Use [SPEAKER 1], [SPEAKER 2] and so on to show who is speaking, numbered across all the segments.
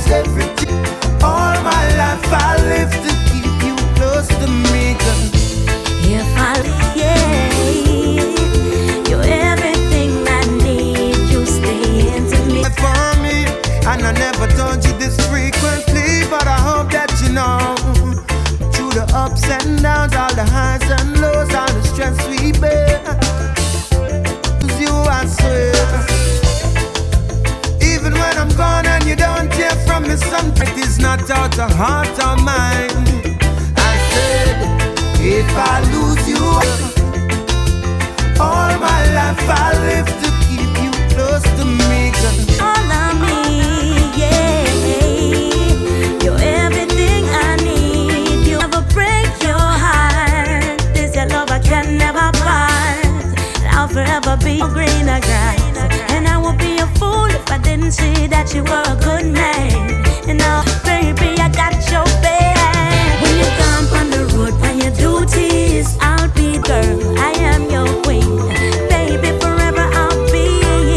[SPEAKER 1] lose everything. All my life I live to keep you close to me, girl.
[SPEAKER 2] If I, yeah, you're everything I need. You stay into me.
[SPEAKER 1] For me, and I never told you this frequently, but I hope that you know. Through the ups and downs, all the highs and lows, all the stress we bear, you I swear. Even when I'm gone and you don't hear from me, something is not out of heart or mind. I said, if I lose you, all my life I live to keep you close to me, girl.
[SPEAKER 2] All of me, yeah. You're everything I need. You never break your heart. This your love I can never part. I'll forever be greener grass. And I would be a fool if I didn't see that you were a good man. You know, baby, I got your back. When you come on the road for your duties, I'll be girl, I am your queen. Baby, forever I'll be.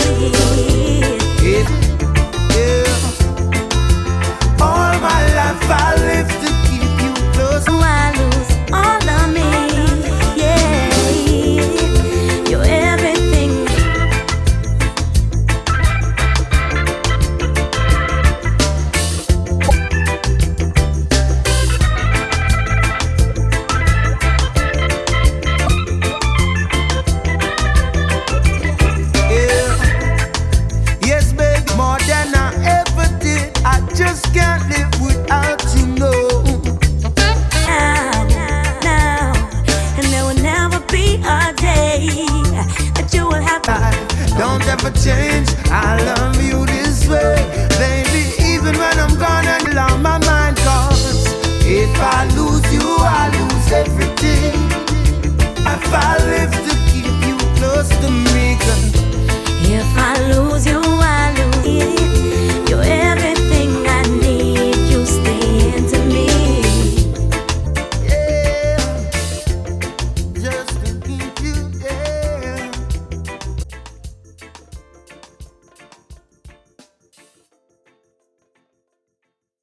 [SPEAKER 1] Yeah. All my life I live to keep you close.
[SPEAKER 2] So I lose all of me, yeah. You're everything.
[SPEAKER 1] Yeah. Yes, baby, more than I ever did. I just can't live without you, no.
[SPEAKER 2] Now, and there will never be a day that you will have to.
[SPEAKER 1] Don't ever change. I love you this way, baby. Even when I'm gone and you're on my mind, 'cause if I lose you, I lose everything. If I live to keep you close to me.